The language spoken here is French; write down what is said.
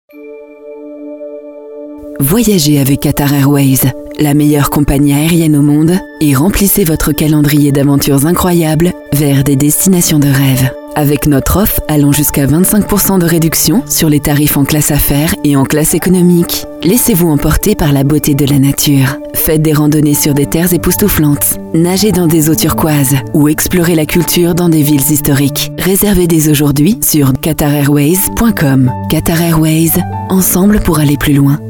Voyagez avec Qatar Airways, la meilleure compagnie aérienne au monde, et remplissez votre calendrier d'aventures incroyables vers des destinations de rêve. Avec notre offre allant jusqu'à 25% de réduction sur les tarifs en classe affaires et en classe économique. Laissez-vous emporter par la beauté de la nature. Faites des randonnées sur des terres époustouflantes, nagez dans des eaux turquoises ou explorez la culture dans des villes historiques. Réservez dès aujourd'hui sur qatarairways.com. Qatar Airways, ensemble pour aller plus loin.